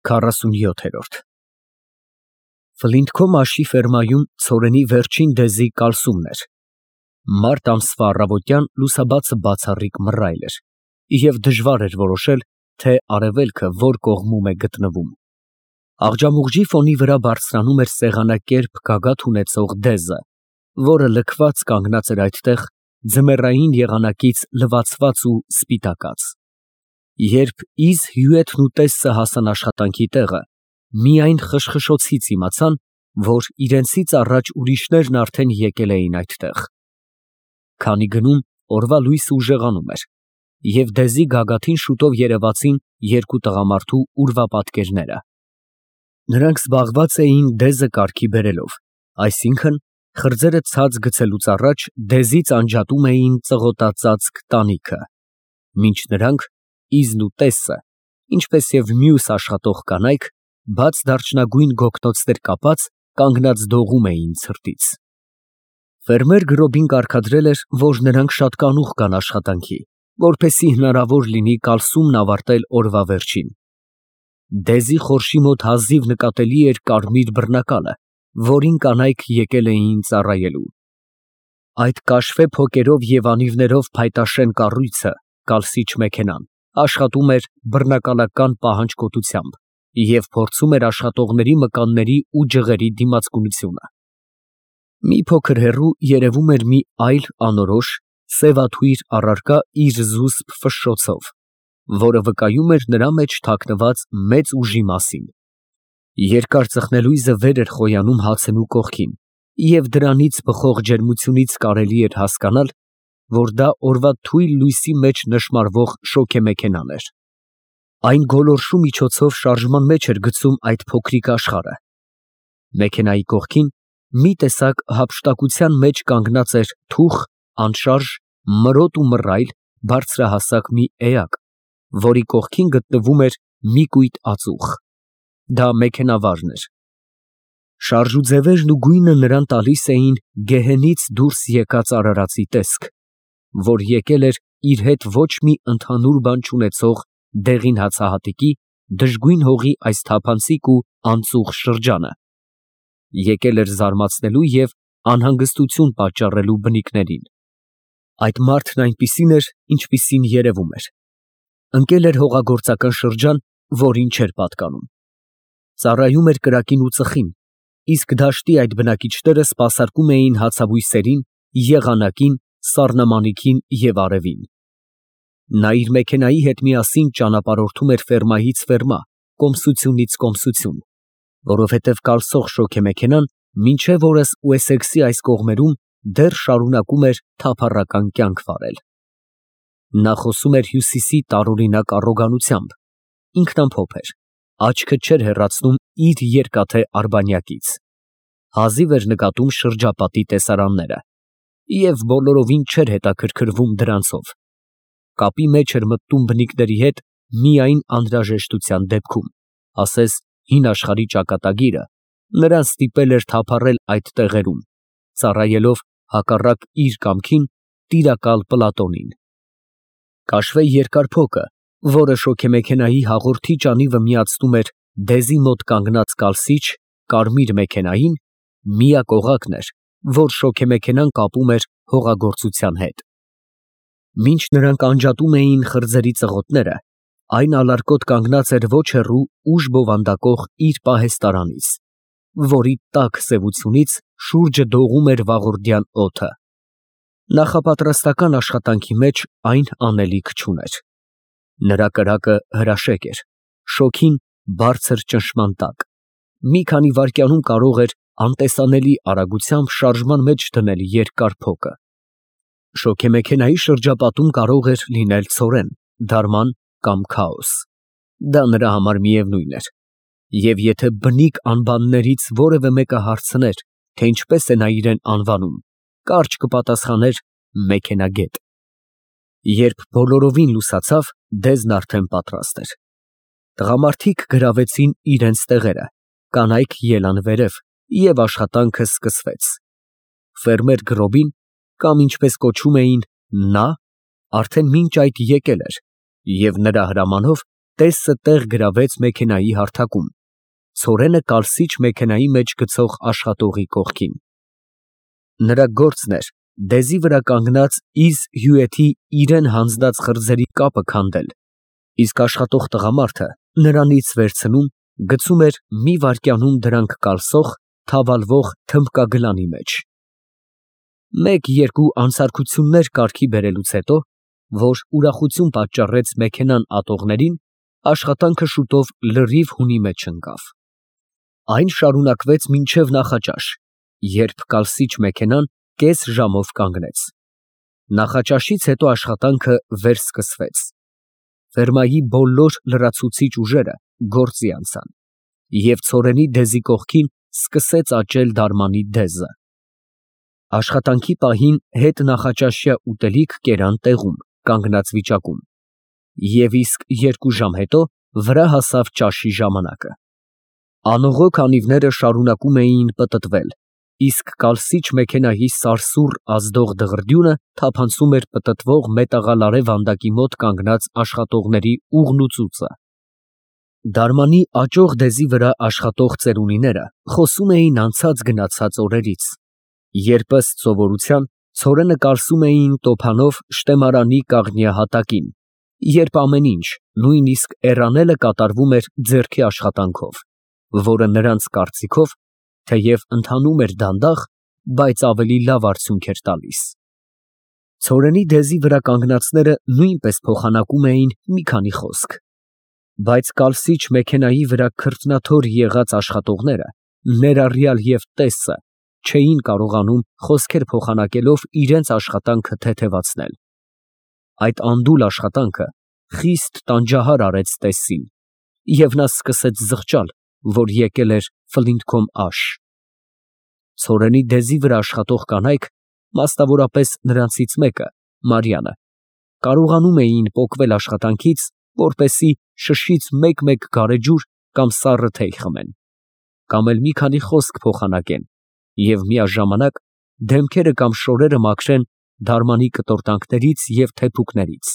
47 Ֆլինթքոմաշի ֆերմայում ցորենի վերջին դեզի կալսումն էր։ Մարտ ամսվա առավոտյան լուսաբացը բացառիկ մռայլ էր, և դժվար էր որոշել, թե արևելքը որ կողմում է գտնվում։ Աղջամուղջի ֆոնի վրա բարձրանում էր սեղանակերպ գագաթ ունեցող դեզը, որը լքված կանգնած էր այդտեղ ձմեռային եղանակից լվացված ու սպիտակած։ Երբ Իզ հյութն ու տեսը հասան աշխատանքի տեղը, միայն խշխշոցից իմացան, որ իրենցից առաջ ուրիշներն արդեն եկել էին այդտեղ։ Քանի գնում օրվա լույսը ուժեղանում էր, և դեզի գագաթին շուտով երևացին երկու տղամարդու ուրվապատկերները։ Նրանք զբաղված էին դեզը կարգի բերելով, այսինքն խրձերը ցած գցելուց առաջ դեզից անջատում էին ծղոտածածկ տանիքը, մինչ նրանք, Իզն ու տեսը, ինչպես և մյուս աշխատող կանայք, բաց դարչնագույն գոգնոցներ կապած, կանգնած դողում էին ցրտից։ Ֆերմեր Գրոբին կարգադրել էր, որ նրանք շատ կանուխ գան աշխատանքի, որպեսզի հնարավոր լինի կալսումն ավարտել օրվա վերջին։ Դեզի խորշի մոտ հազիվ նկատելի էր կարմիր բռնակալը, որին կանայք եկել էին ծառայելու։ Այդ կաշվե փոկերով և անիվներով փայտաշեն կառույցը, կալսիչ մեքենան, աշխատում էր բռնակալական պահանջկոտությամբ և փորձում էր աշխատողների մկանների ու ջղերի դիմացկունությունը։ Մի փոքր հեռու երևում էր մի այլ անորոշ, սևաթույր առարկա իր զուսպ ֆշշոցով, որը վկայում էր նրա մեջ թաքնված մեծ ուժի մասին։ Երկար ծխնելույզը վեր էր խոյանում հացենու կողքին, և դրանից բխող ջերմությունից կարելի էր հասկանալ, որ դա օրվա թույլ լույսի մեջ նշմարվող շոգեմեքենան էր։ Այն գոլորշու միջոցով շարժման մեջ էր գցում այդ փոքրիկ աշխարհը։ Մեքենայի կողքին մի տեսակ հափշտակության մեջ կանգնած էր թուխ, անշարժ, մրոտ ու մռայլ, բարձրահասակ մի էակ, որի կողքին գտնվում էր մի կույտ ածուխ։ Դա մեքենավարն էր։ Շարժուձևերն ու գույնը նրան տալիս էին գեհենից դուրս եկած արարածի տեսք, որ եկել էր իր հետ ոչ մի ընդհանուր բան չունեցող դեղին հացահատիկի, դժգույն հողի այս թափանցիկ ու անծուխ շրջանը։ Եկել էր զարմացնելու և անհանգստություն պատճառելու բնիկներին։ Այդ մարդն այնպիսին էր, ինչպիսին երևում էր։ Ընկել էր հողագործական շրջան, որին չէր պատկանում։ Ծառայում էր կրակին ու ծխին, իսկ դաշտի այդ բնակիչները սպասարկում էին հացաբույսերին, եղանակին, սառնամանիքին և արևին։ Նա իր մեքենայի հետ միասին ճանապարհորդում էր ֆերմայից ֆերմա, կոմսությունից կոմսություն, որովհետև կալսող շոգեմեքենան մինչև օրս Ուեսեքսի այս կողմերում դեռ շարունակում էր թափառական կյանք վարել։ Նա խոսում էր Հյուսիսի տարօրինակ առոգանությամբ, ինքնամփոփ էր, աչքը չէր հեռացնում իր երկաթե արբանյակից։ Հազիվ էր նկատում շրջապատի տեսարանները և բոլորովին չէր հետաքրքրվում դրանցով։ Կապի մեջ էր մտնում բնիկների հետ միայն անհրաժեշտության դեպքում, ասես հին աշխարհի ճակատագիրը նրան ստիպել էր թափառել այդ տեղերում, ծառայելով հակառակ իր կամքին տիրակալ Պլատոնին։ Կաշվե երկար փոկը, որը շոգեմեքենայի հաղորդիչ անիվը միացնում էր դեզի մոտ կանգնած կալսիչ, կարմիր մեքենային, միակ օղակն էր, որ շոգեմեքենան կապում էր հողագործության հետ։ Մինչ նրանք անջատում էին խրձերի ծղոտները, այն ալարկոտ կանգնած էր ոչ հեռու ուժ բովանդակող իր պահեստարանից, որի տաք սևությունից շուրջը դողում էր վաղորդյան օդը։ Նախապատրաստական աշխատանքի մեջ այն անելիք չուներ։ Նրա կրակը հրաշեկ էր, շոգին բարձր ճնշման տակ։ Մի քանի վայրկյանում կարող էր անտեսանելի արագությամբ շարժման մեջ դնել երկար փոկը։ Շոգեմեքենայի շրջապատում կարող էր լինել ցորեն, դարման կամ քաոս։ Դա նրա համար միևնույն էր։ Եվ եթե բնիկ անբաններից որևէ մեկը հարցներ, թե ինչպես է նա իրեն անվանում, կարճ կպատասխաներ մեքենագետ։ Երբ բոլորովին լուսացավ, դեզն արդեն պատրաստ էր։ Տղամարդիկ գրավեցին իրենց տեղերը, կանայք ելան վերև, և աշխատանքը սկսվեց։ Ֆերմեր Գրոբին, կամ ինչպես կոչում էին նա, արդեն մինչ այդ եկել էր, և նրա հրամանով տեսը տեղ գրավեց մեքենայի հարթակում, ցորենը կալսիչ մեքենայի մեջ գցող աշխատողի կողքին։ Նրա գործն էր դեզի վրա կանգնած իր հյուրեթի իրեն հանձնած խրձերի կապը քանդել, իսկ աշխատող տղամարդը նրանից վերցնում, գցում էր մի վայրկյանում դրանք կալսող, թավալվող թմբկագլանի մեջ։ Մեկ-երկու անսարքություններ կարգի բերելուց հետո, որ ուրախություն պատճառեց մեքենան ատողներին, աշխատանքը շուտով լրիվ հունի մեջ ընկավ։ Այն շարունակվեց մինչև նախաճաշ, երբ կալսիչ մեքենան կես ժամով կանգնեց։ Նախաճաշից հետո աշխատանքը վերսկսվեց։ Ֆերմայի բոլոր լրացուցիչ ուժերը գործի անցան, և ցորենի դեզի կողքին սկսեց աճել դարմանի դեզը։ Աշխատանքի պահին հետնախաճաշյա ուտելիք կերան տեղում, կանգնած վիճակում, և իսկ 2 ժամ հետո վրա հասավ ճաշի ժամանակը։ Անողոք անիվները շարունակում էին պտտվել, իսկ կալսիչ մեքենայի սարսուռ ազդող դղրդյունը թափանցում էր պտտվող մետաղալարե վանդակի մոտ կանգնած աշխատողների ուղն ու ծուծը։ Դարմանի աճող դեզի վրա աշխատող ծերունիները խոսում էին անցած֊գնացած օրերից, երբ ըստ սովորության ցորենը կարսում էին տոփանով շտեմարանի կաղնյա հատակին, երբ ամեն ինչ, նույնիսկ էրանելը կատարվում էր ձեռքի աշխատանքով, որը նրանց կարծիքով, թեև ընթանում էր դանդաղ, բայց ավելի լավ արդյունք էր տալիս։ Ցորենի դեզի վրա կանգնածները նույնպես փոխանակում էին մի քանի խոսք, բայց կալսիչ մեքենայի վրա քրտնաթոր եղած աշխատողները, ներառյալ և տեսը, չէին կարողանում խոսքեր փոխանակելով իրենց աշխատանքը թեթևացնել։ Այդ անդուլ աշխատանքը խիստ տանջահար արեց տեսին, և նա սկսեց զղջալ, որ եկել էր ֆլինթքոմ աշ։ Ցորենի դեզի վրա աշխատող կանայք, մասնավորապես նրանցից մեկը, Մարիամը, կարողանում էին պոկվել աշխատանքից, որպեսզի շշից մեկ-մեկ գարեջուր կամ սառը թեյ խմեն, կամ էլ մի քանի խոսք փոխանակեն և միաժամանակ դեմքերը կամ շորերը մաքրեն դարմանի կտորտանքներից և թեփուկներից։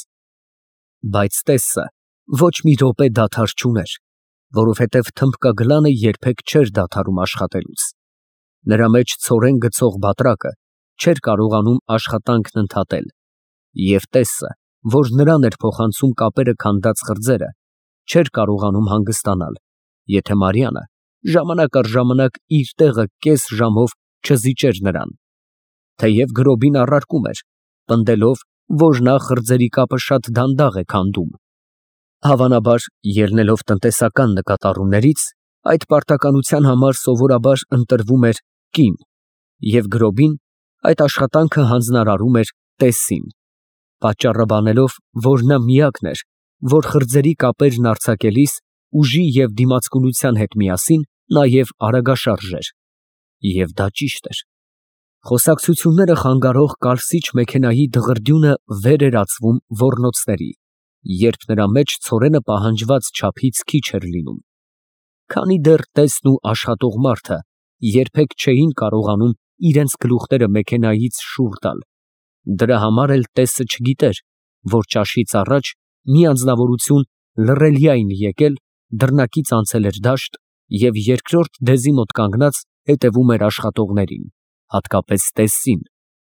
Բայց տեսը ոչ մի րոպե դադար չուներ, որովհետև թմբկագլանը երբեք չէր դադարում աշխատելուց։ Նրա մեջ ցորեն գցող բատրակը չէր կարողանում աշխատանքն ընդհատել, և տեսը, որ նրան էր փոխանցում կապերը քանդած խրձերը, չէր կարողանում հանգստանալ, եթե Մարիամը ժամանակ առ ժամանակ իր տեղը կես ժամով չզիջեր նրան, թեև գրոբին առարկում էր, պնդելով, որ նա խրձերի կապը շատ դանդաղ է քանդում։ Հավանաբար, ելնելով տնտեսական նկատառումներից, այդ պարտականության համար սովորաբար ընտրվում էր կին, և գրոբին այդ աշխատանքը հանձնարարում էր տեսին, պատճառը բանելով, որ նա միակն էր, որ խրձերի կապերն արձակելիս ուժի և դիմացկունության հետ միասին նաև արագաշարժ էր, և դա ճիշտ էր։ Խոսակցությունները խանգարող կալսիչ մեքենայի դղրդյունը վեր էր ածվում ոռնոցների, երբ նրա մեջ ցորենը պահանջված չափից քիչ էր լինում, քանի դեռ տեսն ու աշխատող մարդը երբեք չէին կարողանում իրենց գլուխները մեքենայից շուռ տալ։ Դրա համար էլ տեսը չգիտեր, որ ճաշից առաջ մի անձնավորություն լռելյա էին եկել, դռնակից անցել էր դաշտ և երկրորդ դեզի մոտ կանգնած հետևում էր աշխատողներին, հատկապես տեսին։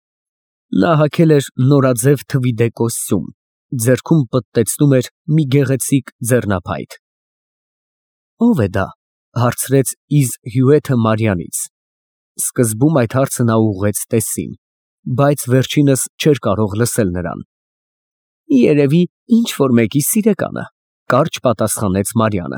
Նա հագել էր նորաձև թվիդե կոստյում, ձեռքում պտտեցնում էր մի գեղեցիկ ձեռնափայտ։ «Ո՞վ է դա», հարցրեց իր հյուրեթը Մարիամից։ Սկզբում այդ հարցը նա ուղղեց տեսին, բայց վերջինս չէր կարող լսել նրան։ «Երևի ինչ֊որ մեկի սիրեկանը», կարճ պատասխանեց Մարիամը։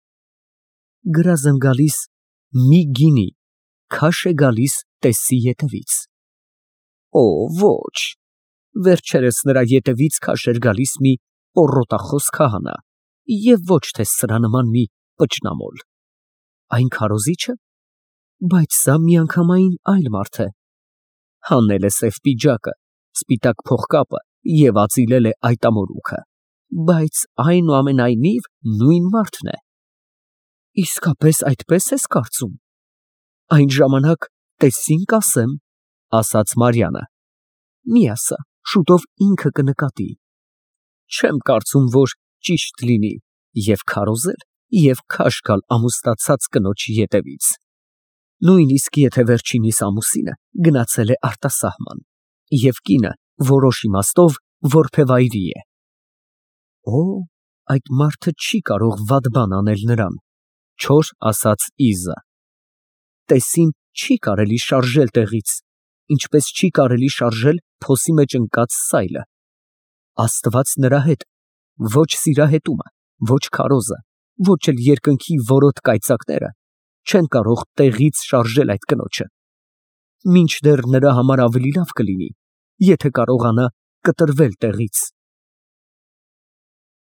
«Գրազ եմ գալիս մի գինի, քաշ է գալիս տեսի ետևից»։ «Օ, ոչ, վերջերս նրա ետևից քաշ էր գալիս մի պոռոտախոս քահանա, և ոչ թե սրա նման մի պճնամոլ։ Այն քարոզի՞չը, բայց սա միանգամայն այլ մարդ է. հանել է սև պիջակը, սպիտակ փողկապը և ածիլել է այտամորուքը, բայց այնուամենայնիվ նույն մարդն է»։ «Իսկապես այդպես ես կարծում, այն ժամանակ տեսին կասեմ», ասաց Մարիամը։ «Մի ասա, շուտով ինքը կնկատի»։ «Չեմ կարծում, որ ճիշտ լինի, Եվ քարոզել, և քաշ գալ ամուսնացած կնոջ ետևից։ Նույնիսկ եթե վերջինիս ամուսինը գնացել է արտասահման, և կինը որոշ իմաստով որբևայրի է։ Օ, այդ մարդը չի կարող վատ բան անել նրան, չոր ասաց Իզը։ Տեսին չի կարելի շարժել տեղից, ինչպես չի կարելի շարժել փոսի մեջ ընկած սայլը։ Աստված նրա հետ, ոչ սիրահետումը, ոչ քարոզը, ոչ էլ երկնքի որոտ կայծակները չեն կարող տեղից շարժել այդ կնոջը, մինչդեռ նրա համար ավելի լավ կլինի, եթե կարողանա կտրվել տեղից։